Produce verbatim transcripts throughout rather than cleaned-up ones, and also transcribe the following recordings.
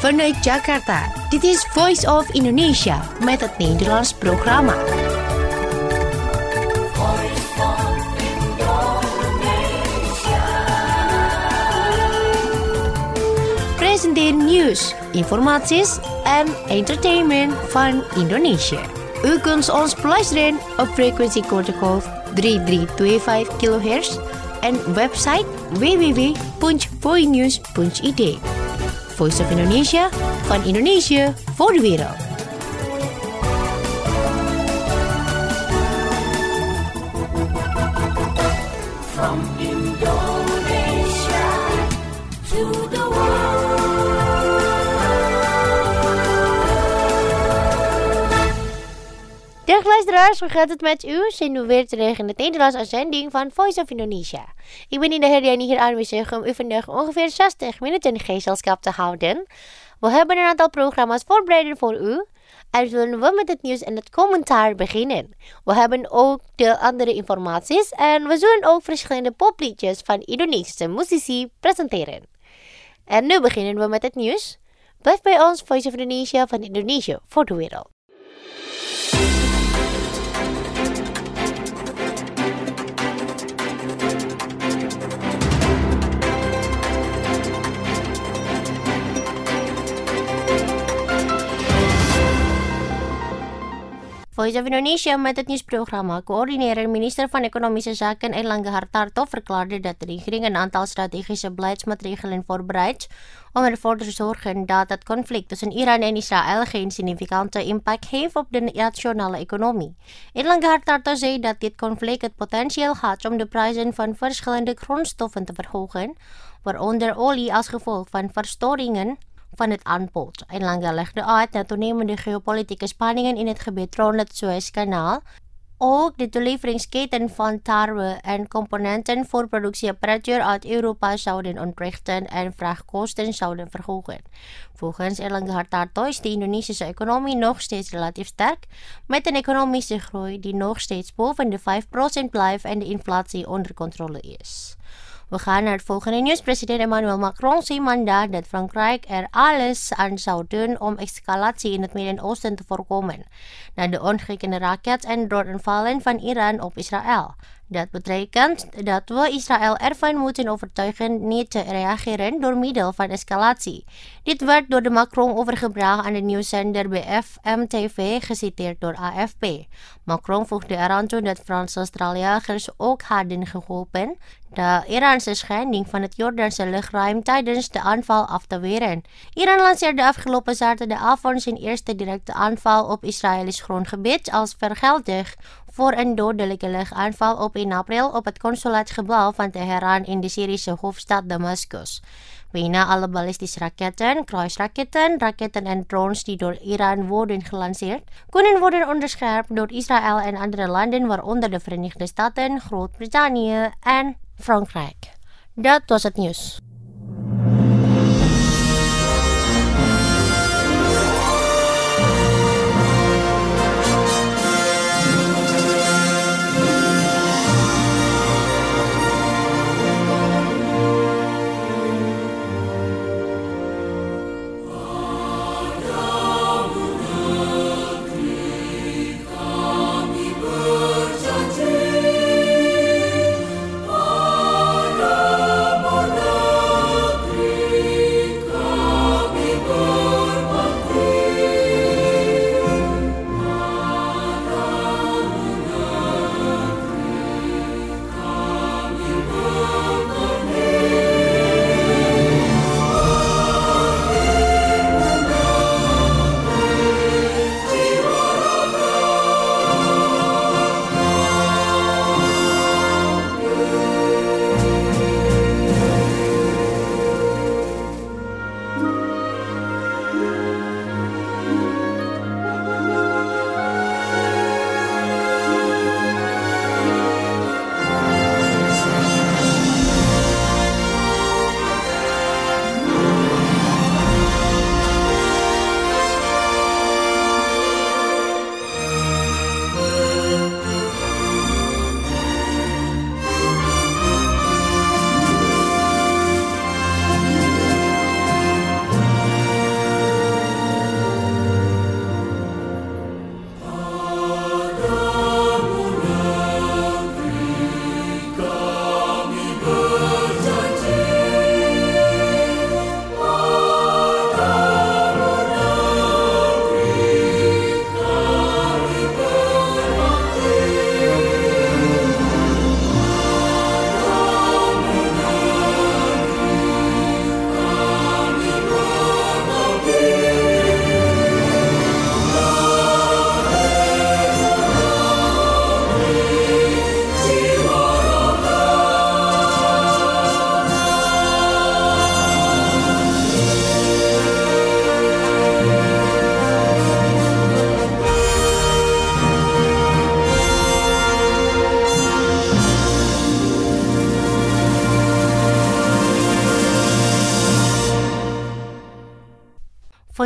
Vanuit Jakarta, dit is Voice of Indonesia met het Nederlands programma. Presenteer nieuws, informaties en entertainment van Indonesië. U kunt ons beluisteren op frequentie kortgolf drie drie twee vijf kilohertz en website w w w punt voinews punt i d. Voice of Indonesia, van Indonesië voor de wereld. From Indonesia to the world. Dag luisteraars, hoe gaat het met u? Zijn we weer terug in de Nederlandse uitzending van Voice of Indonesia. Ik ben in de Herdiani hier aanwezig om u vandaag ongeveer zestig minuten gezelschap te houden. We hebben een aantal programma's voorbereid voor u. En zullen we met het nieuws en het commentaar beginnen. We hebben ook de andere informaties en we zullen ook verschillende popliedjes van Indonesische muzici presenteren. En nu beginnen we met het nieuws. Blijf bij ons, Voice of Indonesia van Indonesië voor de wereld. Voice of Indonesia met het nieuwsprogramma coördineren minister van Economische Zaken Airlangga Hartarto verklaarde dat de regering een aantal strategische beleidsmaatregelen voorbereidt om ervoor te zorgen dat het conflict tussen Iran en Israël geen significante impact heeft op de nationale economie. Airlangga Hartarto zei dat dit conflict het potentieel had om de prijzen van verschillende grondstoffen te verhogen, waaronder olie als gevolg van verstoringen van het aanbod. Airlangga legde uit dat toenemende geopolitieke spanningen in het gebied rond het Suezkanaal ook de toeleveringsketen van tarwe en componenten voor productieapparatuur uit Europa zouden ontrichten en vraagkosten zouden verhogen. Volgens Airlangga Hartarto is de Indonesische economie nog steeds relatief sterk, met een economische groei die nog steeds boven de vijf procent blijft en de inflatie onder controle is. We gaan naar het volgende nieuws. President Emmanuel Macron zei maandag dat Frankrijk er alles aan zou doen om escalatie in het Midden-Oosten te voorkomen, na de ongekende raket- en droneaanvallen van Iran op Israël. Dat betekent dat we Israël ervan moeten overtuigen niet te reageren door middel van escalatie. Dit werd door de Macron overgebracht aan de nieuwszender B F M T V, geciteerd door A F P. Macron voegde eraan toe dat Franse straaljagers ook hadden geholpen de Iraanse schending van het Jordaanse luchtruim tijdens de aanval af te weren. Iran lanceerde afgelopen zaterdagavond zijn eerste directe aanval op Israëlisch grondgebied als vergelding voor een dodelijke luchtaanval op één april op het consulaatgebouw van Teheran in de Syrische hoofdstad Damascus. Bijna alle ballistische raketten, kruisraketten, raketten en drones die door Iran worden gelanceerd, kunnen worden onderschept door Israël en andere landen, waaronder de Verenigde Staten, Groot-Brittannië en Frankrijk. Dat was het nieuws. Pada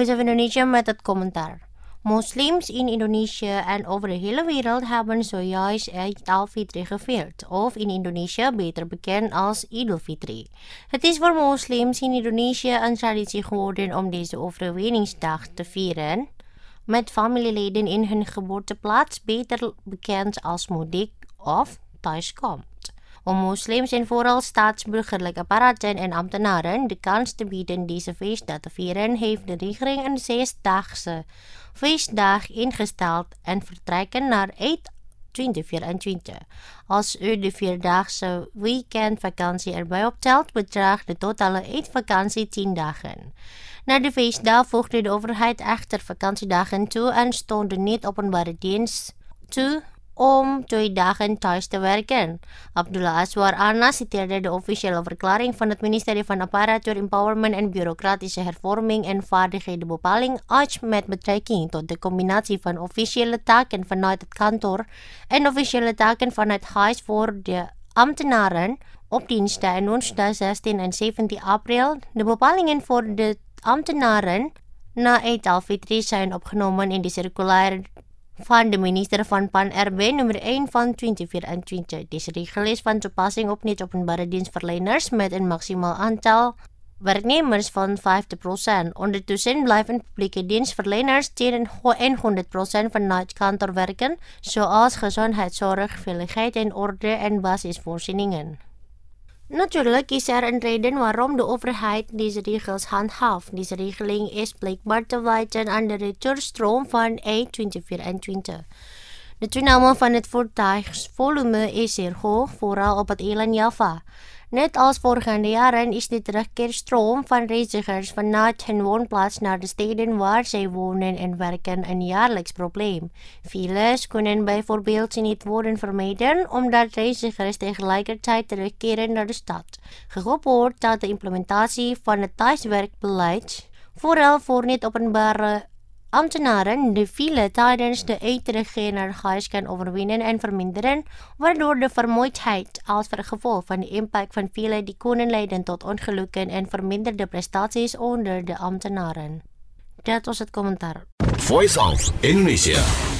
Voice of Indonesia met het commentaar. Moslims in Indonesië en over de hele wereld hebben zojuist Eid al-Fitri gevierd, of in Indonesië beter bekend als Idul Fitri. Het is voor moslims in Indonesië een traditie geworden om deze overwinningsdag te vieren met familieleden in hun geboorteplaats, beter bekend als mudik of thuiskomt. Om moslims en vooral staatsburgerlijke apparaten en ambtenaren de kans te bieden deze feestdag te vieren, heeft de regering een zesdaagse feestdag ingesteld en vertrekken naar Eid twintig vierentwintig. Als u de vierdaagse weekendvakantie erbij optelt, bedraagt de totale Eid-vakantie tien dagen. Na de feestdag voegde de overheid echter vakantiedagen toe en stond de niet-openbare dienst toe om twee dagen thuis te werken. Abdullah Azwar Anas citeerde de officiële verklaring van het ministerie van Apparatuur, Empowerment en Bureaucratische Hervorming en Vaardighedenbepaling A J met betrekking tot de combinatie van officiële taken vanuit het kantoor en officiële taken vanuit huis voor de ambtenaren op dinsdag en woensdag zestien en zeventien april. De bepalingen voor de ambtenaren na Eid al-Fitri zijn opgenomen in de circulair van de minister van P A N R B nummer één van twintig vierentwintig. Deze regel is van toepassing op niet-openbare dienstverleners met een maximaal aantal werknemers van vijftig procent. Ondertussen blijven publieke dienstverleners tegen honderd procent vanuit kantoor werken, zoals gezondheidszorg, veiligheid en orde en basisvoorzieningen. Natuurlijk is er een reden waarom de overheid deze regels handhaaft. Deze regeling is blijkbaar te wijten aan de retourstroom van Eid twintig vierentwintig. De toename van het voertuigsvolume is zeer hoog, vooral op het eiland Java. Net als voorgaande jaren is de terugkeerstroom van reizigers vanuit hun woonplaats naar de steden waar zij wonen en werken een jaarlijks probleem. Files kunnen bijvoorbeeld niet worden vermeden omdat reizigers tegelijkertijd terugkeren naar de stad. Gehoopt wordt dat de implementatie van het thuiswerkbeleid vooral voor niet-openbare ambtenaren de file tijdens de Eid terugkeer naar huis kan overwinnen en verminderen, waardoor de vermoeidheid als gevolg van de impact van file die kunnen leiden tot ongelukken en verminderde prestaties onder de ambtenaren. Dat was het commentaar. Voice of Indonesia.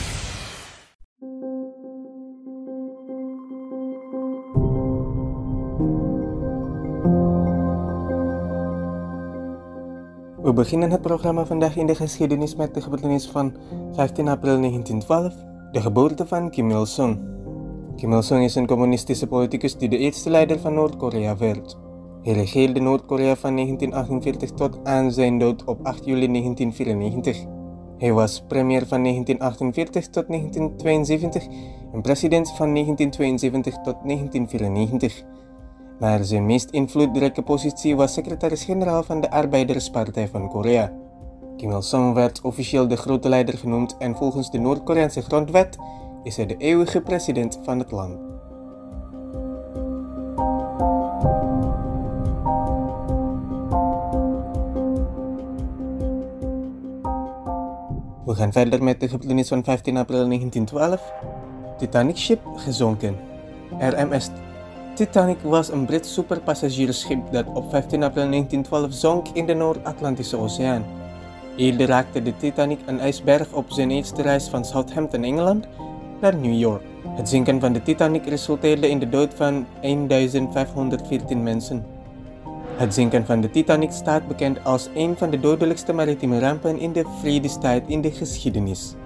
We beginnen het programma vandaag in de geschiedenis met de gebeurtenis van vijftien april negentien twaalf, de geboorte van Kim Il-sung. Kim Il-sung is een communistische politicus die de eerste leider van Noord-Korea werd. Hij regeerde Noord-Korea van negentien achtenveertig tot aan zijn dood op acht juli negentien vierennegentig. Hij was premier van negentien achtenveertig tot negentien tweeënzeventig en president van negentien tweeënzeventig tot negentien vierennegentig. Maar zijn meest invloedrijke positie was secretaris-generaal van de Arbeiderspartij van Korea. Kim Il-sung werd officieel de grote leider genoemd en volgens de Noord-Koreaanse grondwet is hij de eeuwige president van het land. We gaan verder met de gebeurtenis van vijftien april negentien twaalf. Titanic-schip gezonken. R M S Titanic was een Brits superpassagiersschip dat op vijftien april negentien twaalf zonk in de Noord-Atlantische Oceaan. Eerder raakte de Titanic een ijsberg op zijn eerste reis van Southampton, Engeland, naar New York. Het zinken van de Titanic resulteerde in de dood van vijftienvijfhonderdveertien mensen. Het zinken van de Titanic staat bekend als een van de dodelijkste maritieme rampen in de vredestijd in de geschiedenis.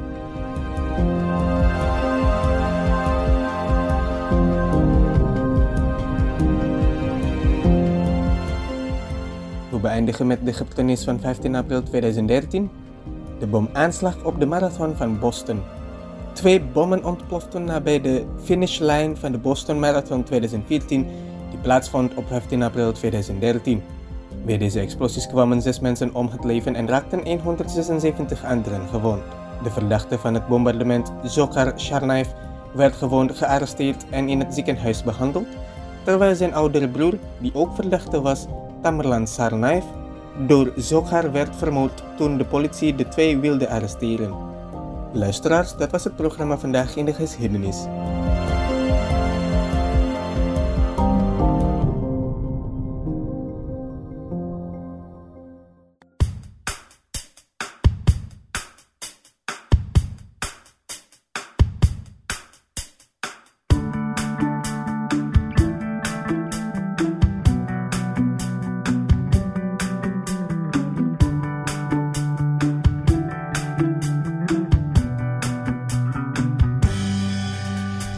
We beëindigen met de gebeurtenis van vijftien april tweeduizend dertien, de bomaanslag op de marathon van Boston. Twee bommen ontploften nabij de finishlijn van de Boston Marathon tweeduizend veertien, die plaatsvond op vijftien april tweeduizend dertien. Bij deze explosies kwamen zes mensen om het leven en raakten honderdzesenzeventig anderen gewond. De verdachte van het bombardement, Dzhokhar Tsarnaev, werd gewoon gearresteerd en in het ziekenhuis behandeld, terwijl zijn oudere broer, die ook verdachte was, Tamerlan Tsarnaev, door Dzhokhar werd vermoord toen de politie de twee wilde arresteren. Luisteraars, dat was het programma vandaag in de geschiedenis.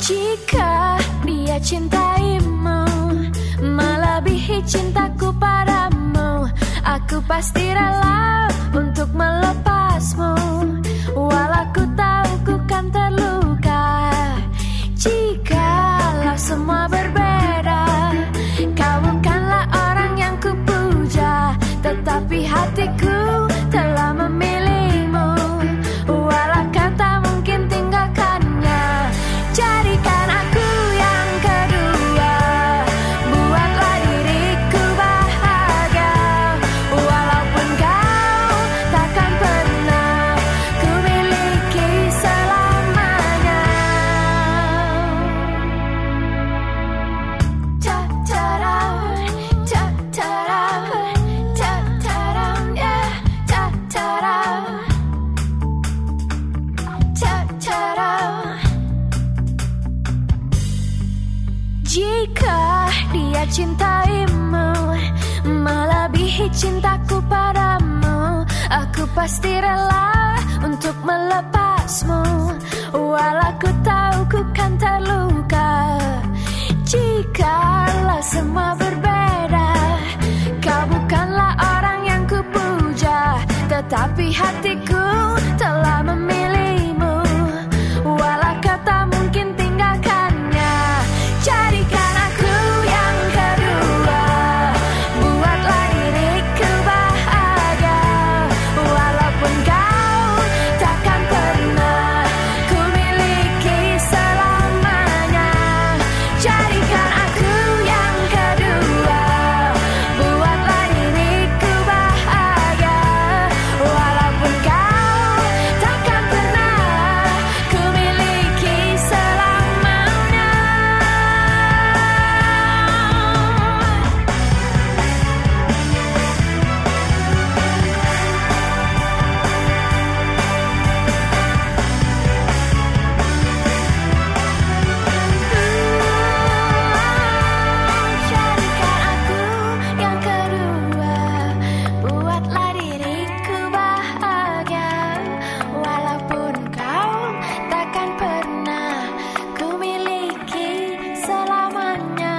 Jika dia cintaimu melebihi cintaku padamu, aku pasti rela untuk melepasmu, walau ku tahu ku kan terluka. Jikalau semua berbeda, kau bukanlah orang yang ku puja, tetapi hatiku telah memilihmu, walau kau tak mungkin tinggalkannya. Jadikan aku yang kedua, buatlah diriku bahagia, walaupun kau takkan pernah ku miliki selamanya. Ta-ta-da, ta-ta-da, ta-ta-da, yeah, ta-ta-da, ta-ta-da. Jika dia cintaimu melebihi cintaku padamu, aku pasti rela untuk melepasmu, walau ku tahu ku kan terluka. Jikalau semua berbeda, kau bukanlah orang yang ku puja, tetapi hatiku telah memilihmu, walau kau tak mungkin tinggalkannya. Jadikan aku yang kedua, buatlah diriku bahagia, walaupun kau takkan pernah ku miliki selamanya. Jadikan aku yang kedua, buatlah diriku bahagia, walaupun kau takkan pernah ku miliki selamanya. Jadikan aku yang kedua, buatlah diriku bahagia, walaupun kau takkan pernah ku miliki selamanya.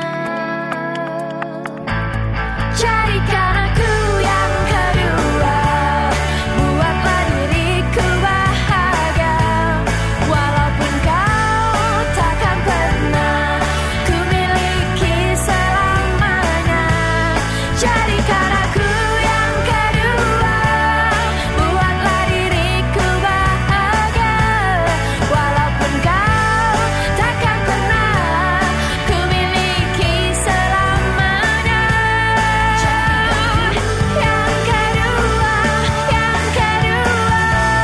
Jadikan aku yang kedua, buatlah diriku bahagia, walaupun kau takkan pernah ku miliki selamanya. Jadikan aku yang kedua, buatlah diriku bahagia, walaupun kau takkan pernah ku miliki selamanya. Yang kedua, yang kedua,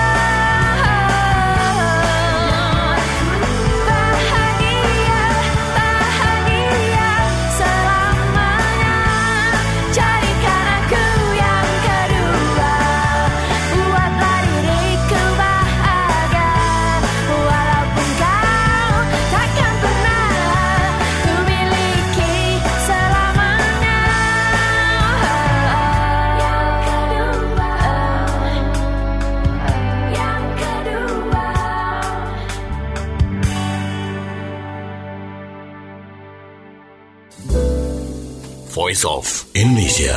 bahagia, bahagia selamanya. Jadikan aku yang kedua, buatlah diriku bahagia, walaupun kau takkan pernah ku miliki selamanya. Yang kedua, yang kedua. Voice of Indonesia.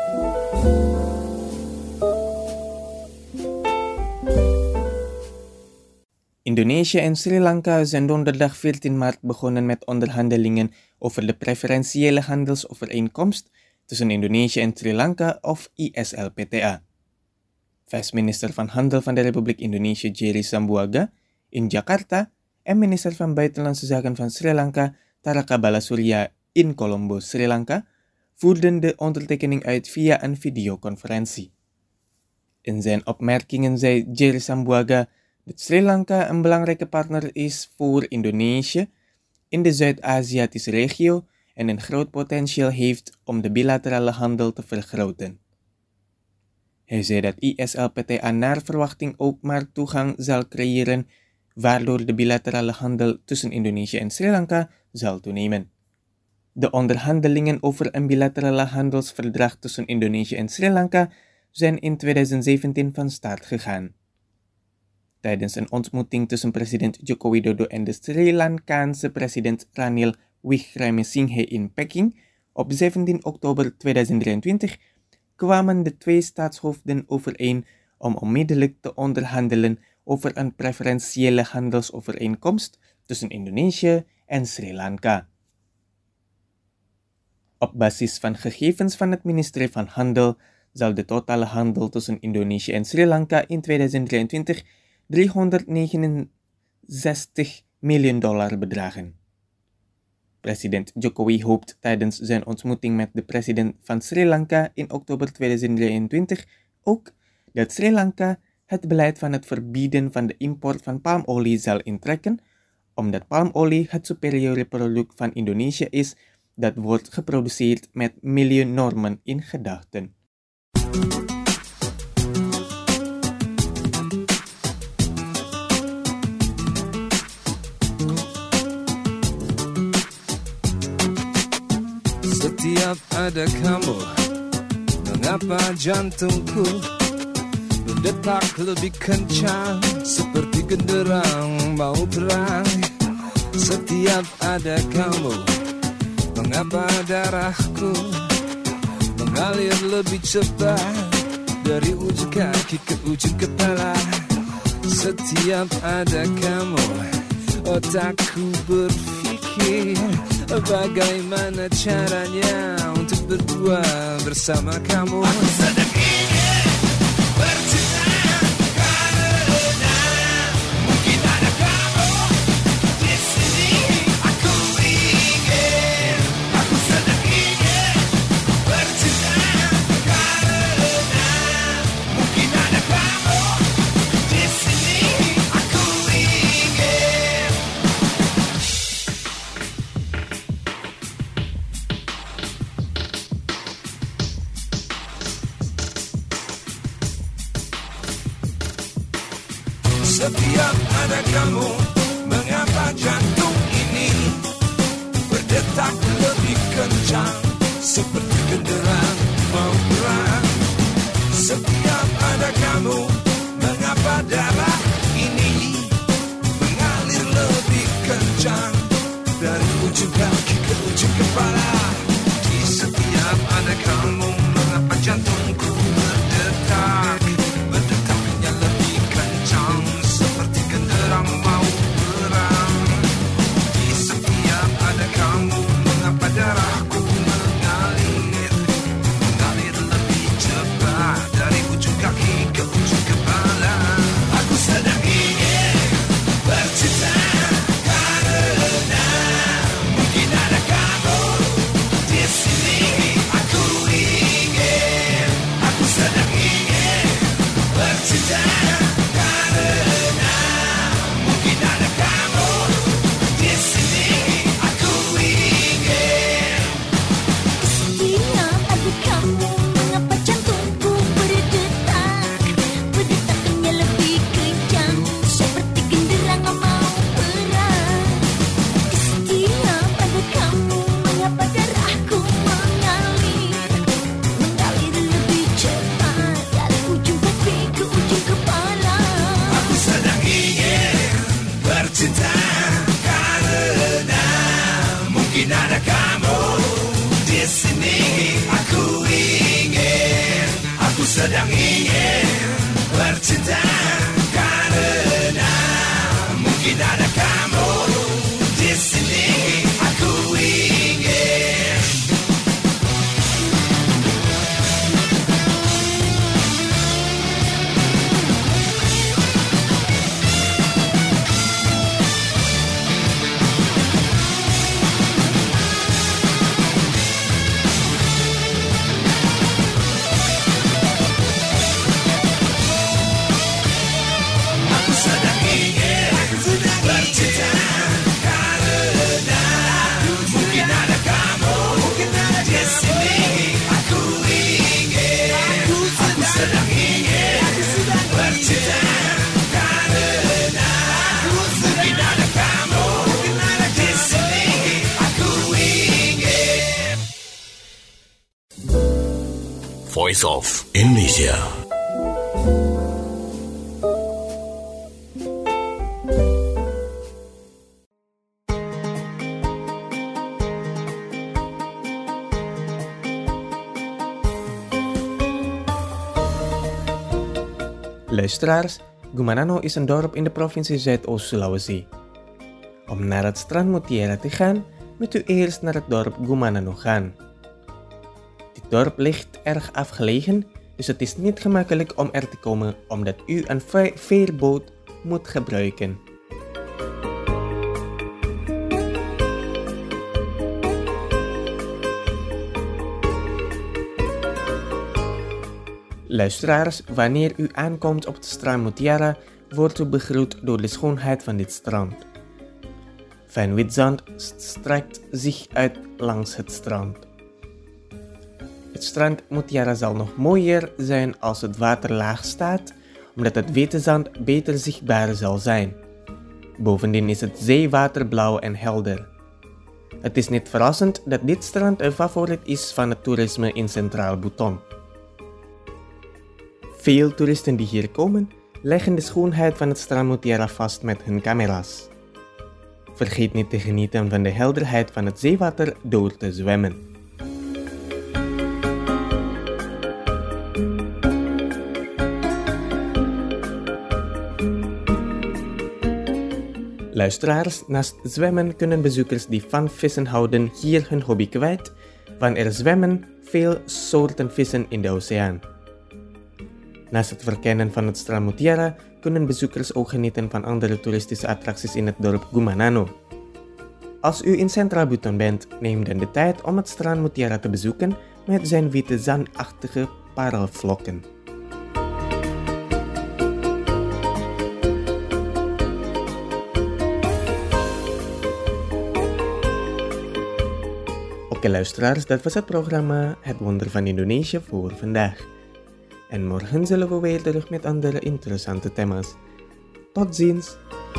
Indonesië en Sri Lanka zijn donderdag veertien maart begonnen met onderhandelingen over de preferentiële handelsovereenkomst tussen Indonesië en Sri Lanka of I S L P T A. Vice-minister van Handel van de Republiek Indonesië Jerry Sambuaga in Jakarta en minister van Buitenlandse Zaken van Sri Lanka Taraka Balasurya in Colombo, Sri Lanka, voerden de ondertekening uit via een videoconferentie. In zijn opmerkingen zei Jerry Sambuaga dat Sri Lanka een belangrijke partner is voor Indonesië in de Zuid-Aziatische regio en een groot potentieel heeft om de bilaterale handel te vergroten. Hij zei dat I S L P T A naar verwachting ook maar toegang zal creëren, waardoor de bilaterale handel tussen Indonesië en Sri Lanka zal toenemen. De onderhandelingen over een bilaterale handelsverdrag tussen Indonesië en Sri Lanka zijn in tweeduizend zeventien van start gegaan. tijdens een ontmoeting tussen president Joko Widodo en de Sri Lankaanse president Ranil Wickremesinghe in Peking op zeventien oktober tweeduizend drieëntwintig kwamen de twee staatshoofden overeen om onmiddellijk te onderhandelen over een preferentiële handelsovereenkomst tussen Indonesië en Sri Lanka. Op basis van gegevens van het ministerie van Handel zal de totale handel tussen Indonesië en Sri Lanka in tweeduizend drieëntwintig driehonderdnegenenzestig miljoen dollar bedragen. President Jokowi hoopt tijdens zijn ontmoeting met de president van Sri Lanka in oktober tweeduizend drieëntwintig ook dat Sri Lanka het beleid van het verbieden van de import van palmolie zal intrekken, omdat palmolie het superieure product van Indonesië is dat wordt geproduceerd met milieunormen in gedachten. Setiap ada kamu, mengapa jantungku berdetak lebih kencang seperti genderang mau perang. Setiap ada kamu, mengapa darahku mengalir lebih cepat dari ujung kaki ke ujung kepala. Setiap ada kamu, otakku berpikir bagaimana caranya untuk berdua bersama kamu. Aku sedang ingin bercinta karena mungkin ada kamu di sini. Aku ingin, aku sedang ingin bercinta karena mungkin ada kamu di sini. Aku ingin. Setiap ada kamu, mengapa jantung ini berdetak lebih kencang seperti genderang mau perang. Setiap ada kamu, mengapa darah ini mengalir lebih kencang dari ujung kaki ke ujung kepala. Di setiap ada kamu, mengapa jantungku berdetak, berdetaknya lebih kencang seperti genderang mau perang. Di setiap ada kamu, mengapa darahku mengalir, mengalir lebih cepat dari ujung kaki ke ujung kepala. Aku sedang ingin bercinta karena mungkin ada kamu di sini. Aku ingin, aku sedang ingin bercinta karena mungkin ada kamu di sini. Aku ingin. Setiap ada kamu, mengapa jantungku berdetak, berdetaknya lebih kencang seperti genderang mau perang. Setiap ada kamu, mengapa darahku mengalir, mengalir lebih cepat dari ujung kaki ke ujung kepala. Aku sedang ingin bercinta karena mungkin ada kamu di sini. Aku ingin, aku sedang ingin bercinta karena mungkin ada kamu di sini. Aku ingin. Aku sedang ingin bercinta karena mungkin ada kamu di sini. Aku ingin, aku sedang ingin bercinta karena mungkin ada kamu di sini. Aku ingin. Voice of Indonesia. Luisteraars, Gumanano is een dorp in de provincie Zuidoost-Sulawesi. Om naar het strand Mutiara te gaan, moet u eerst naar het dorp Gumanano gaan. Dit dorp ligt erg afgelegen, dus het is niet gemakkelijk om er te komen omdat u een ve- veerboot moet gebruiken. Luisteraars, wanneer u aankomt op het strand Mutiara, wordt u begroet door de schoonheid van dit strand. Fijn wit zand strekt zich uit langs het strand. Het strand Mutiara zal nog mooier zijn als het water laag staat, omdat het witte zand beter zichtbaar zal zijn. Bovendien is het zeewater blauw en helder. Het is niet verrassend dat dit strand een favoriet is van het toerisme in Centraal Buton. Veel toeristen die hier komen, leggen de schoonheid van het strand Mutiara vast met hun camera's. Vergeet niet te genieten van de helderheid van het zeewater door te zwemmen. Luisteraars, naast zwemmen kunnen bezoekers die van vissen houden hier hun hobby kwijt, want er zwemmen veel soorten vissen in de oceaan. Naast het verkennen van het strand Mutiara kunnen bezoekers ook genieten van andere toeristische attracties in het dorp Gumanano. Als u in Centraal Buton bent, neem dan de tijd om het strand Mutiara te bezoeken met zijn witte zandachtige parelvlokken. Oké luisteraars, dat was het programma Het Wonder van Indonesië voor vandaag. En morgen zullen we weer terug met andere interessante thema's. Tot ziens!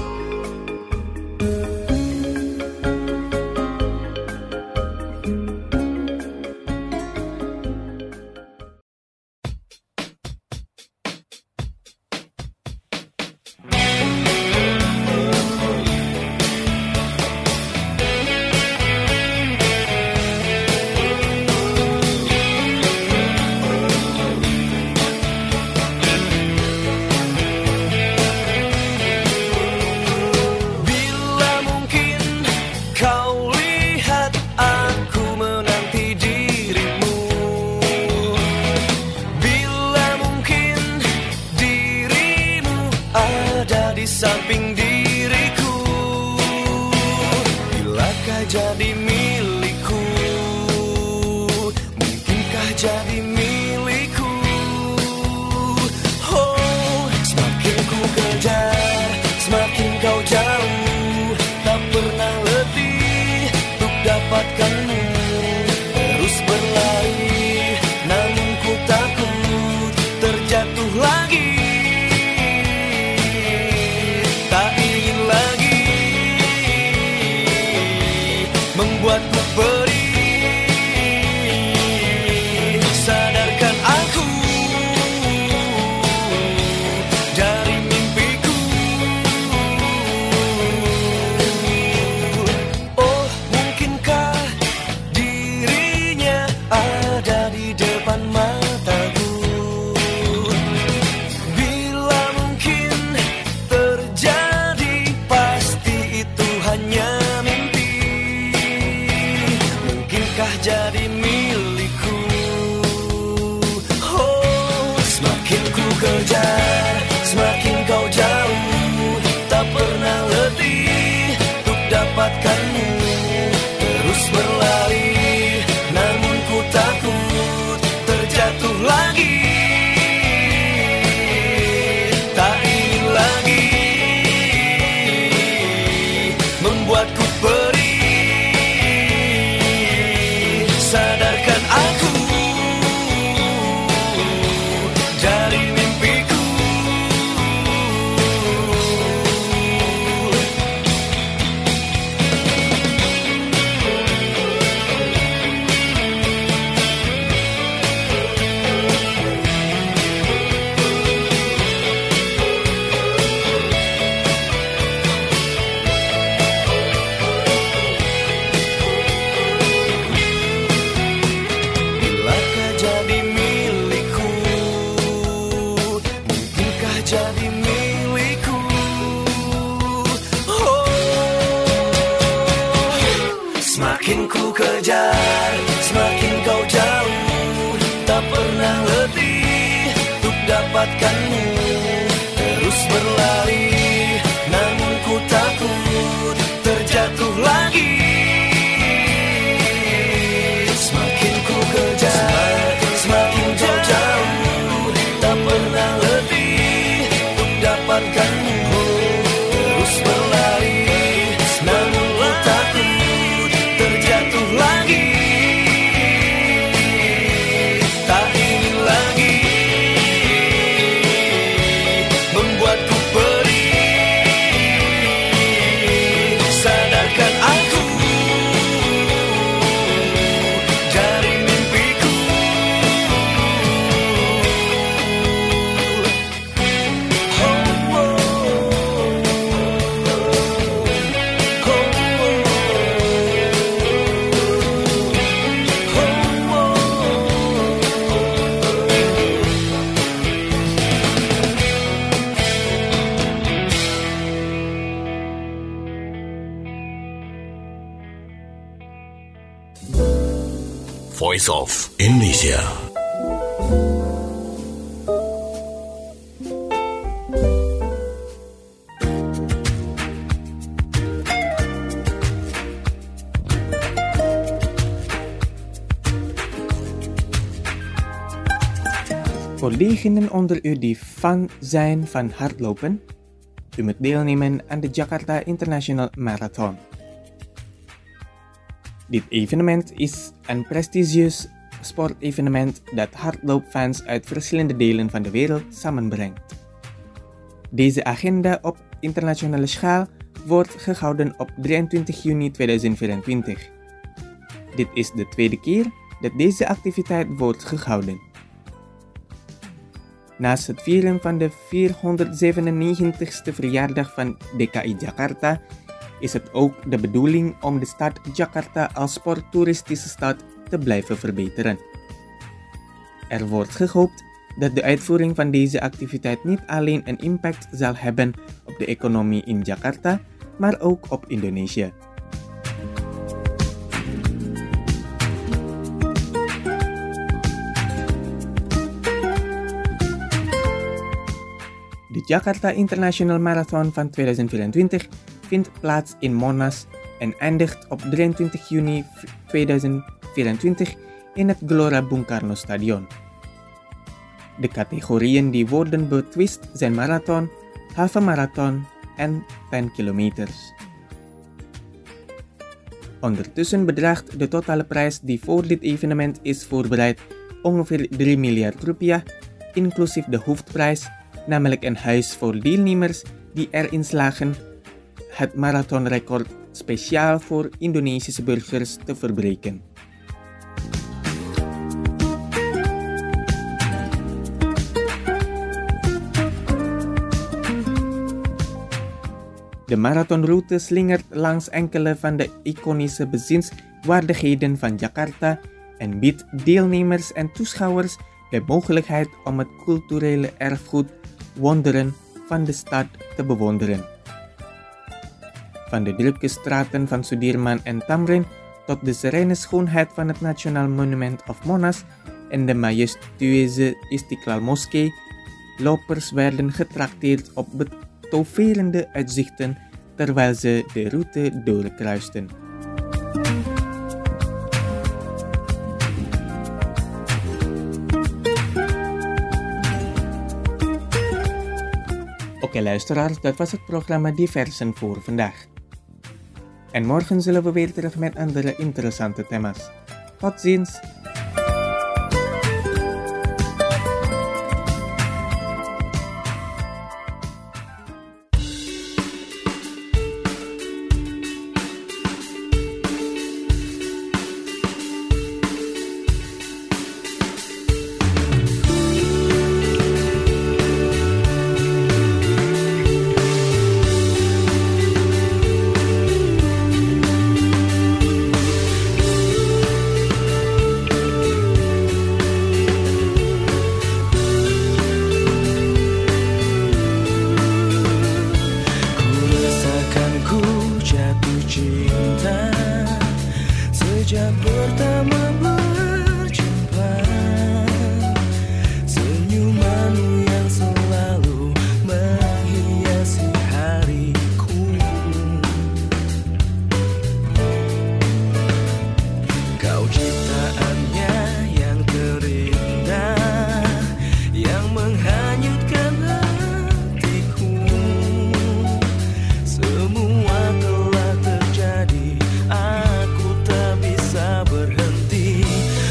Di samping diriku, bilakah jadi milikku, mungkinkah jadi milikku. Oh, semakin ku kejar, semakin kau jauh, tak pernah letih untuk dapatkanmu. Terus berlari, namun ku takut terjatuh lagi. Membuatku perih, sadarkan aku dari mimpiku. Oh, mungkinkah dirinya ada di depan mataku? Bila mungkin terjadi, pasti itu hanya jadi milikku. Oh, semakin ku kejar, semakin kau jauh, tak pernah letih untuk dapatkanmu. Terus berlari, namun ku takut terjatuh lagi. Tak ingin lagi membuatku perih. Sadarkan aku dari mimpiku. Semakin ku kejar, semakin kau jauh. Tak pernah letih untuk dapatkanmu. Terus berlari, namun ku takut terjatuh lagi. Semakin ku kejar, semakin kau jauh. Tak pernah letih untuk dapatkanmu. Terus berlari, namun ku takut terjatuh lagi. Tak ingin lagi membuatku perih. Sadarkan aku dari mimpiku. Oh, oh, oh, Voice of Indonesia. Voor diegenen onder u die fan zijn van hardlopen, u moet deelnemen aan de Jakarta International Marathon. Dit evenement is een prestigieus sportevenement dat hardloopfans uit verschillende delen van de wereld samenbrengt. Deze agenda op internationale schaal wordt gehouden op drieëntwintig juni tweeduizend vierentwintig. Dit is de tweede keer dat deze activiteit wordt gehouden. Naast het vieren van de vierhonderdzevenennegentigste verjaardag van D K I Jakarta is het ook de bedoeling om de stad Jakarta als sporttoeristische stad te blijven verbeteren. Er wordt gehoopt dat de uitvoering van deze activiteit niet alleen een impact zal hebben op de economie in Jakarta, maar ook op Indonesië. De Jakarta International Marathon van tweeduizend vierentwintig vindt plaats in Monas en eindigt op drieëntwintig juni tweeduizend vierentwintig in het Gelora Bung Karno Stadion. De categorieën die worden betwist zijn marathon, halve marathon en tien kilometers. Ondertussen bedraagt de totale prijs die voor dit evenement is voorbereid ongeveer drie miljard rupiah, inclusief de hoofdprijs, namelijk een huis voor deelnemers die erin slagen het marathonrecord speciaal voor Indonesische burgers te verbreken. De marathonroute slingert langs enkele van de iconische bezienswaardigheden van Jakarta en biedt deelnemers en toeschouwers de mogelijkheid om het culturele erfgoed wonderen van de stad te bewonderen. Van de drukke straten van Sudirman en Tamrin tot de serene schoonheid van het Nationaal Monument of Monas en de majestueuze Istiqlal Moskee, lopers werden getrakteerd op betoverende uitzichten terwijl ze de route doorkruisten. Oké luisteraars, dat was het programma Diversen voor vandaag. En morgen zullen we weer terug met andere interessante thema's. Tot ziens! sejak pertama berjumpa, senyumanmu yang selalu menghiasi hariku. Kau ciptaannya yang terindah, yang menghanyutkan hatiku. Semua telah terjadi, aku tak bisa berhenti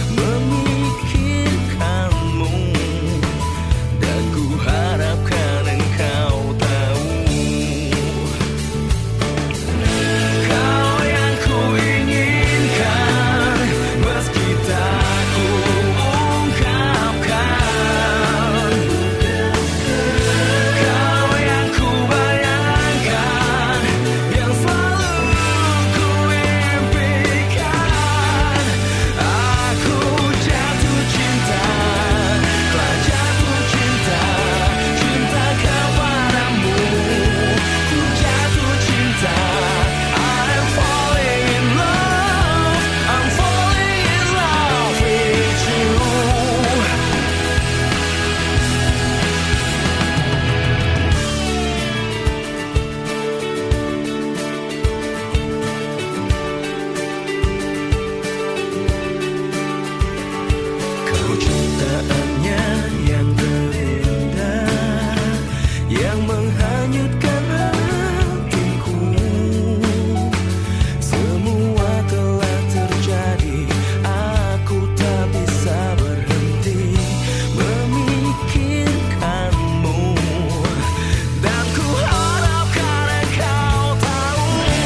memikirkanmu, dan ku harapkan engkau tahu. Kau yang ku inginkan, meski tak ku ungkapkan. Kau yang ku bayangkan, yang selalu ku impikan. Aku jatuh cinta, telah jatuh cinta, cinta kepadamu. Ku jatuh cinta, I'm falling in love, I'm falling in love with you. Kau ciptaannya yang terindah, yang menghanyutkan hatiku. Semua telah terjadi, aku tak bisa berhenti memikirkanmu, dan ku harapkan engkau tahu.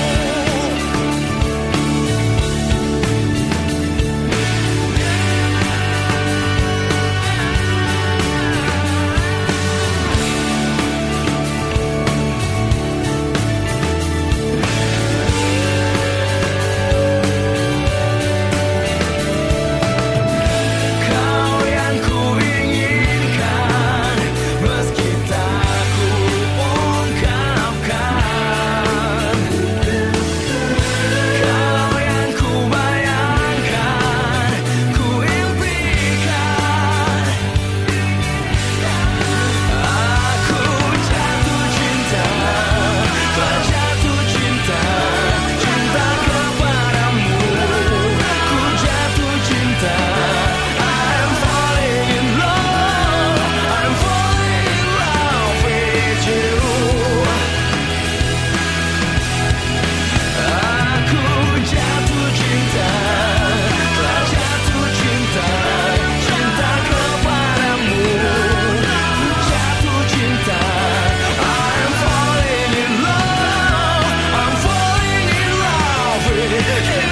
Kau yang ku inginkan, meski tak ku ungkapkan. Kau yang ku bayangkan, ku impikan. Aku jatuh cinta, telah jatuh cinta, cinta kepadamu. Ku jatuh cinta, I'm falling in love, I'm falling in love with you. Aku jatuh cinta, telah jatuh cinta, cinta kepadamu. Ku jatuh cinta, I'm falling in love, I'm falling in love with you. With you.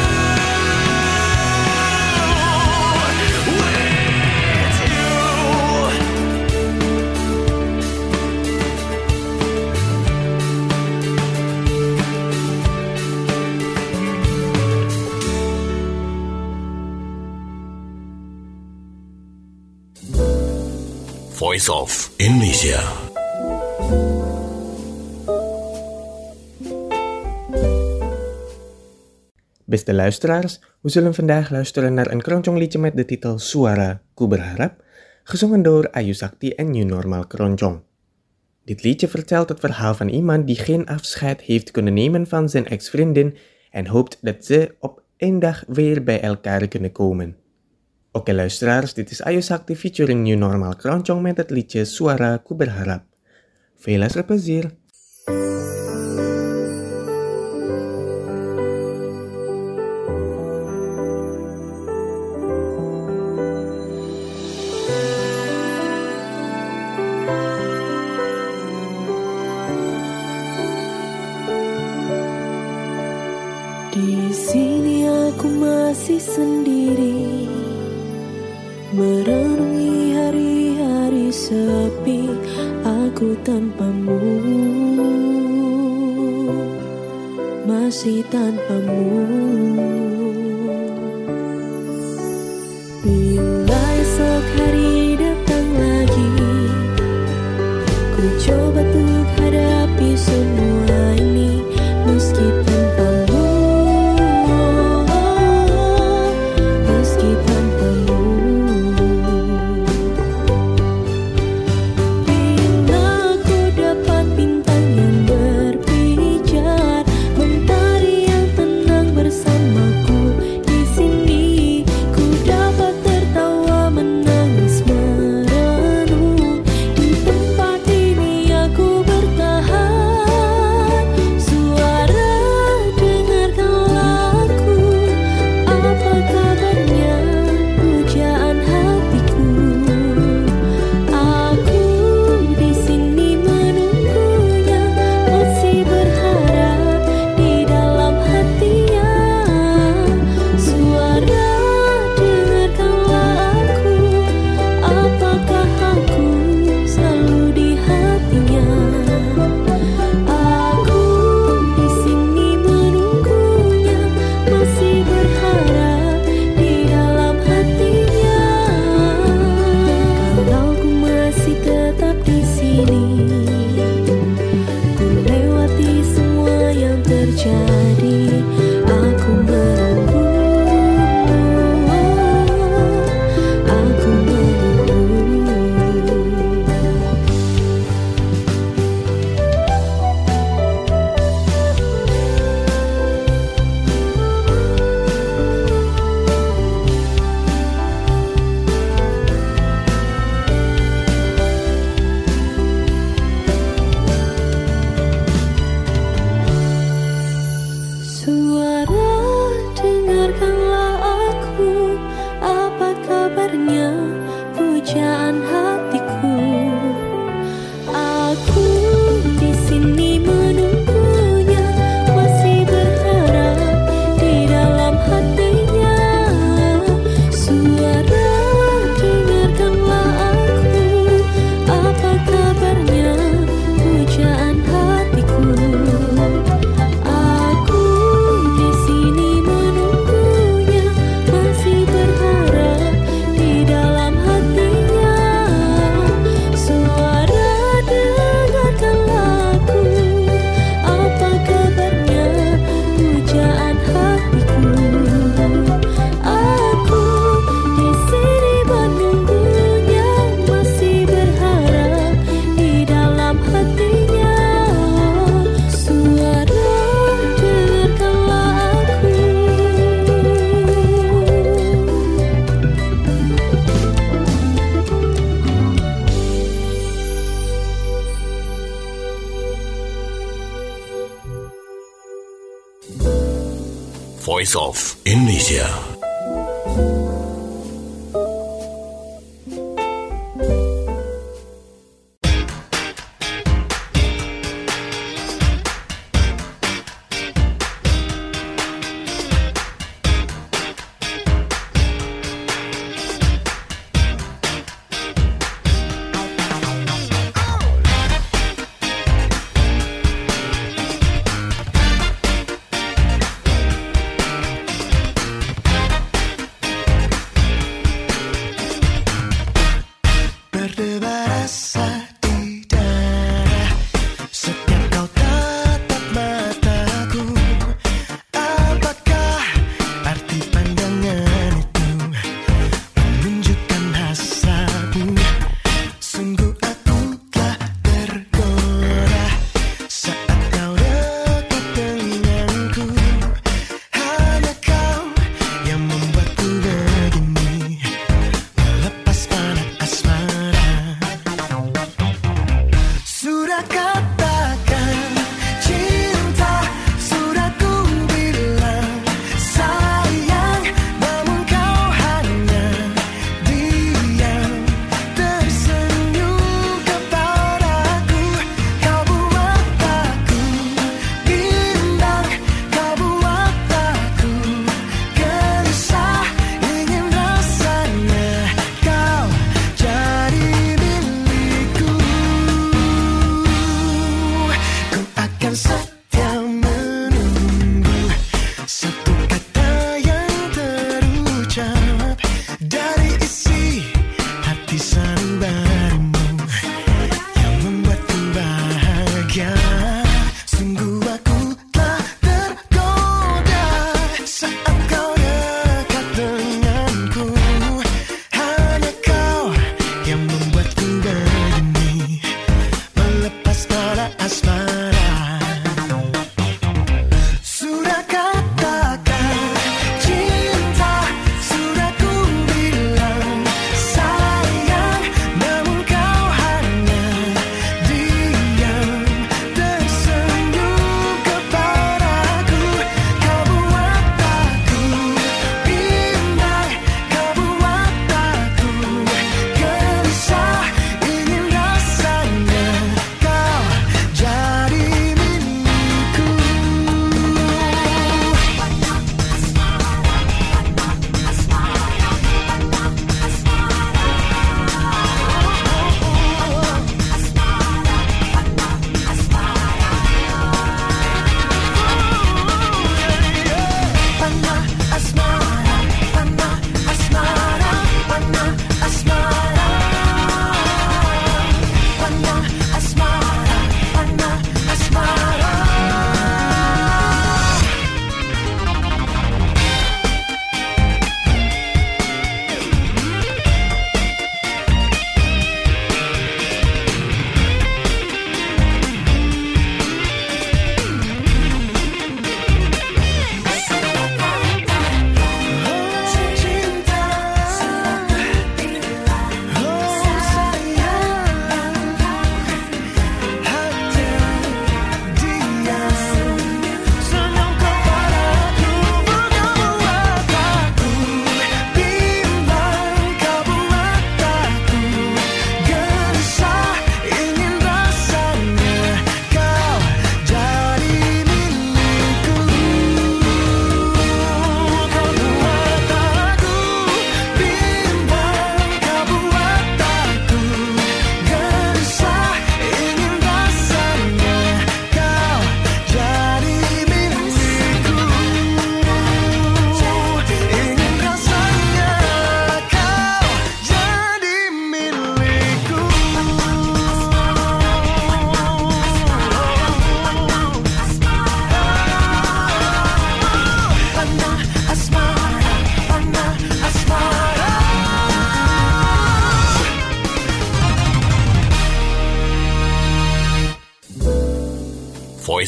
Voice of Indonesia. Beste luisteraars, we zullen vandaag luisteren naar een keroncong liedje met de titel Suara Ku Berharap, gezongen door Ayu Sakti en New Normal Keroncong. Dit liedje vertelt het verhaal van iemand die geen afscheid heeft kunnen nemen van zijn ex-vriendin en hoopt dat ze op één dag weer bij elkaar kunnen komen. Oké luisteraars, dit is Ayu Sakti featuring New Normal Keroncong met het liedje Suara Ku Berharap. Veel luisterplezier! Di sini aku masih sendiri, merenungi hari-hari sepi aku tanpamu, masih tanpamu. Bila esok hari datang lagi, ku coba untuk hadapi semua ini meski tanpamu. masih berharap di dalam hatinya. Kalau ku masih tetap di sini, ku lewati semua yang terjadi. Aku menunggu, aku menunggu. Suara, dengarkanlah aku, apa kabarnya pujaan hatiku. Aku di sini menunggunya, masih berharap di dalam hatinya. Suara, dengarkanlah aku, apa kabarnya pujaan hatiku. Aku di sini menunggunya, masih berharap di dalam hatinya. Suara, dengarkanlah aku, apa kabarnya pujaan hatiku. Aku di sini menunggunya, masih berharap di dalam hatinya. Suara, dengarkanlah aku. Voice of Indonesia.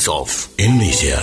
Voice of Indonesia.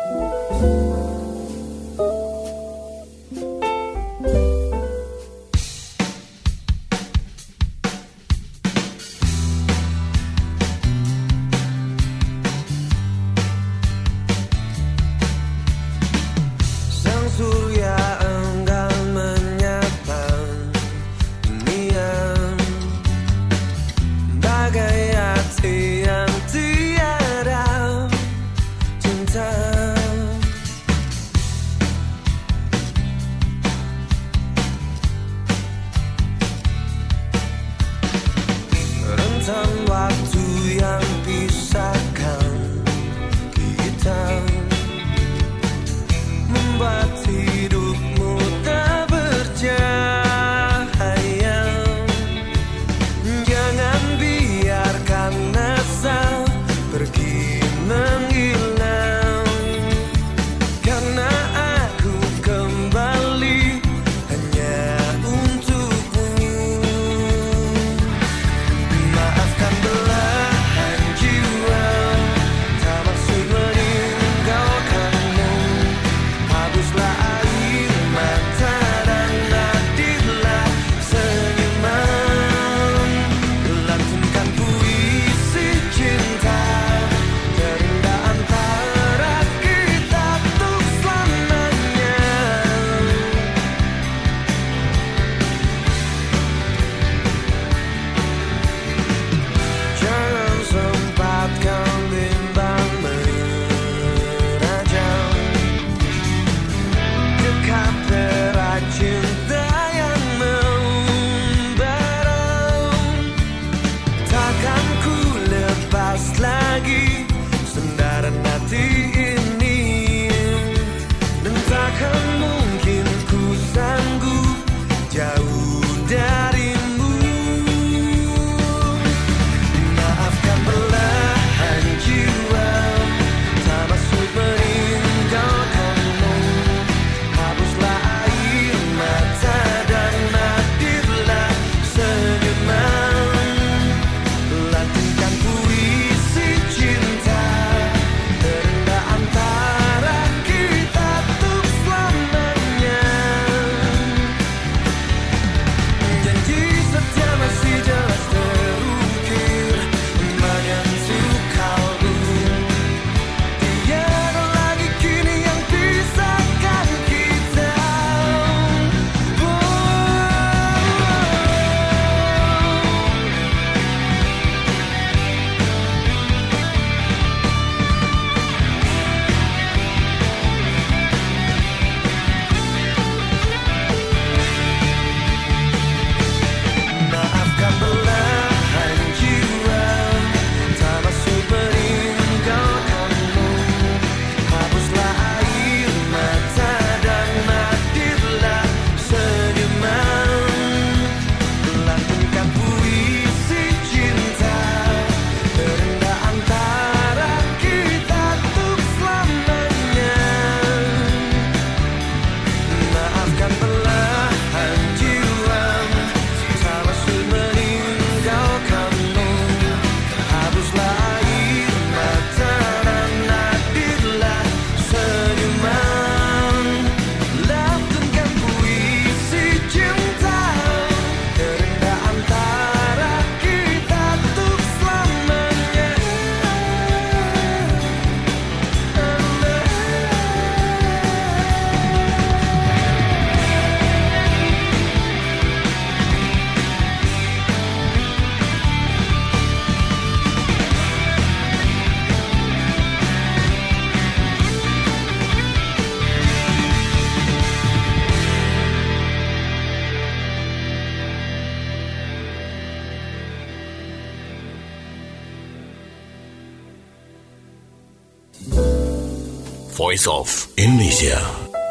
Voice of Indonesia.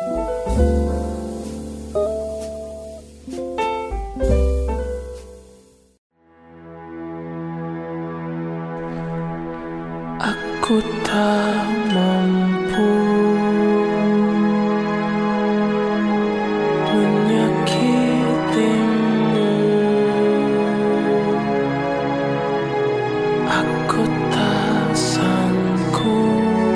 Aku tak mampu menyakitimu. Aku tak sanggup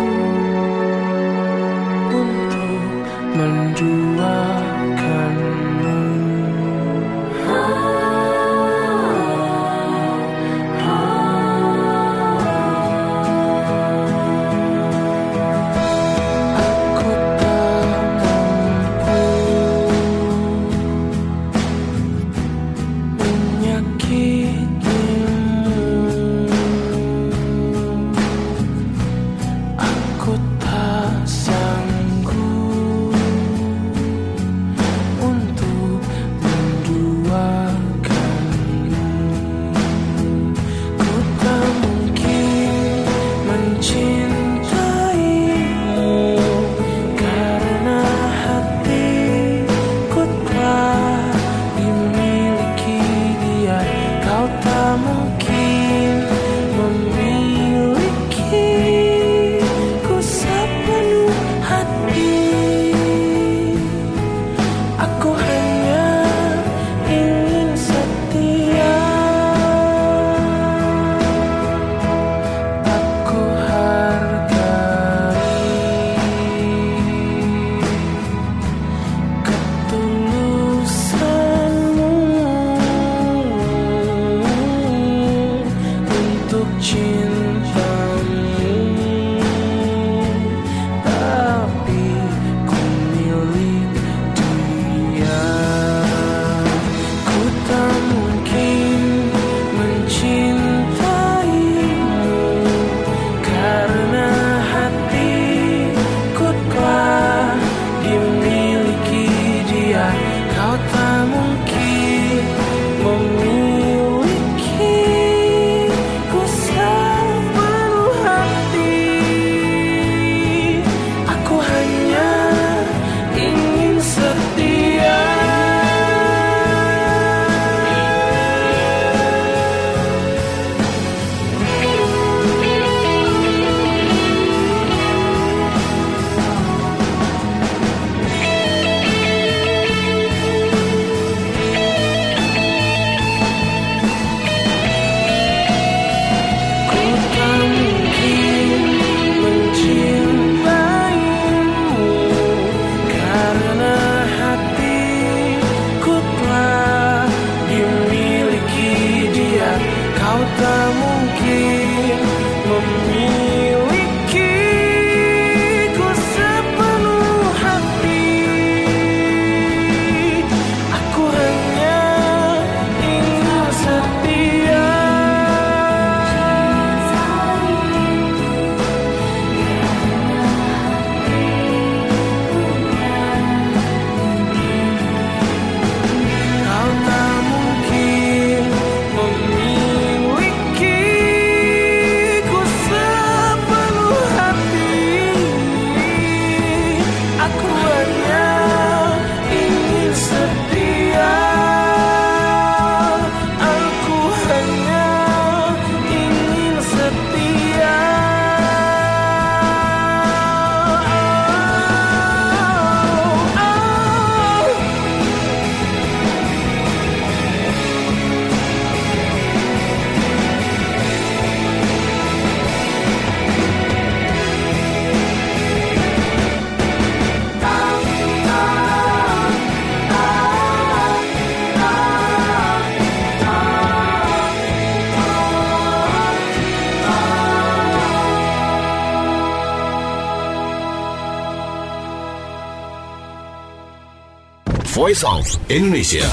Voice of Indonesia.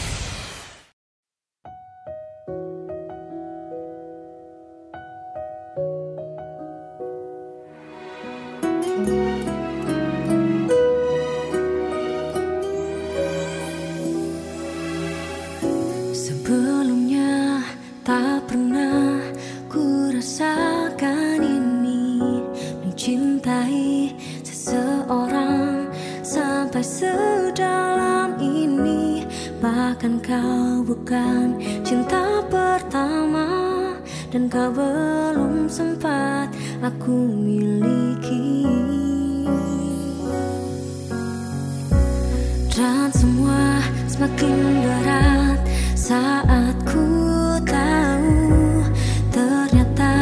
Sebelumnya tak pernah ku rasakan ini, mencintai seseorang sampai sedalam ini. Bahkan kau bukan cinta pertama, dan kau belum sempat aku miliki. Dan semua semakin berat saat ku tahu ternyata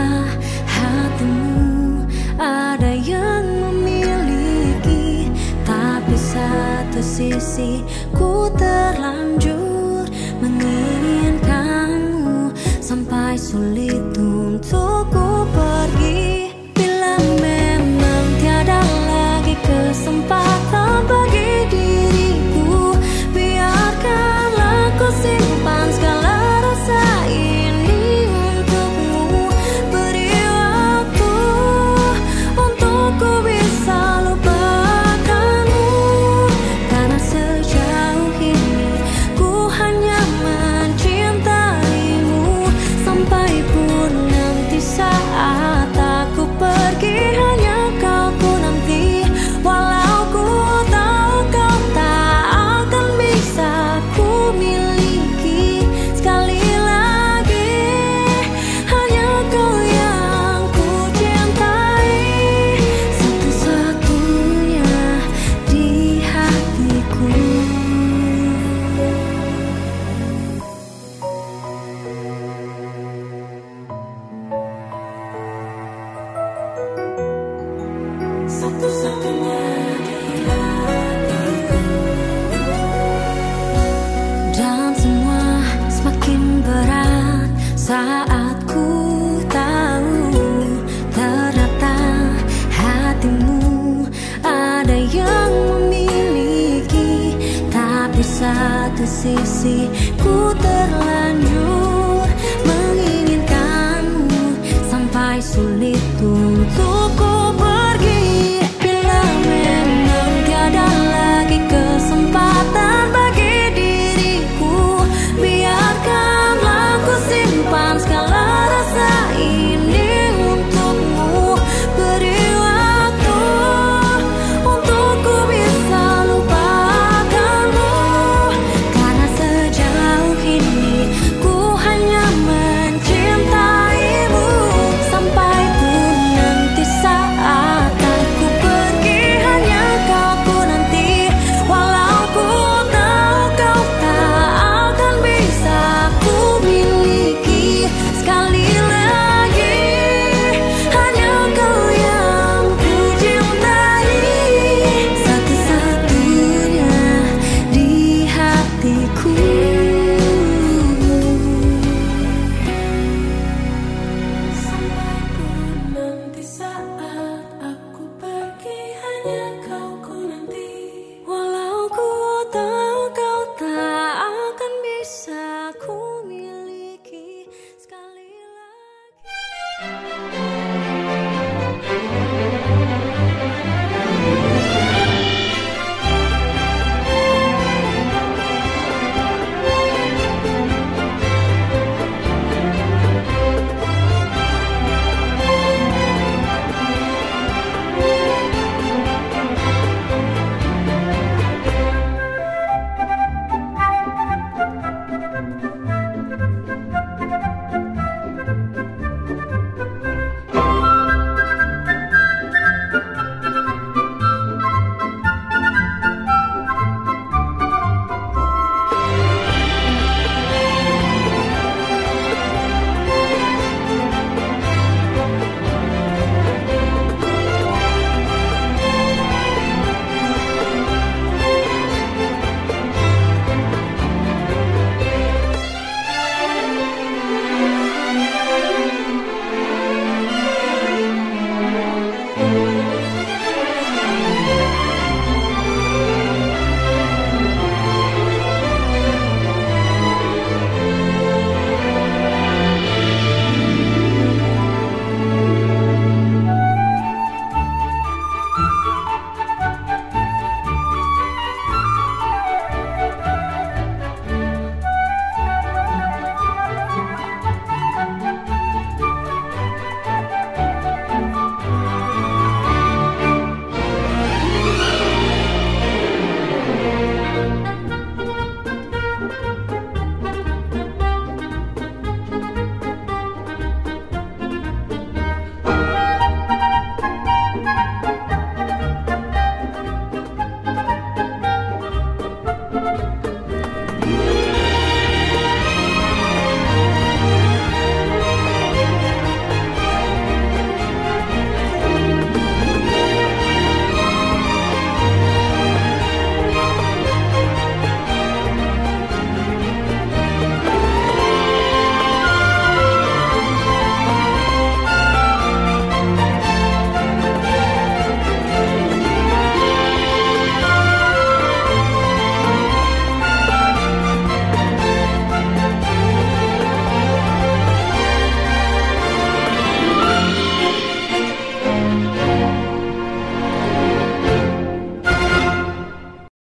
hatimu ada yang memiliki. Tapi saat satu sisi ku terlanjur menginginkanmu sampai sulit untuk ku pergi. Bila memang tiada lagi kesempatan bagi diriku, biarkanlah ku simpan segala rasa ini untukmu. Beri waktu untuk ku bisa lupakanmu, karena sejauh ini ku hanya mencintaimu. Sampai pun nanti saat aku pergi, hanya kau ku nanti. Walau ku tahu kau tak akan bisa ku miliki sekali lagi, hanya kau yang ku cintai, satu-satunya di hatiku. Satu-satunya di hatiku. Dan semua semakin berat saat ku tahu ternyata hatimu ada yang memiliki. Tapi satu sisi ku terlanjur menginginkanmu sampai sulit untuk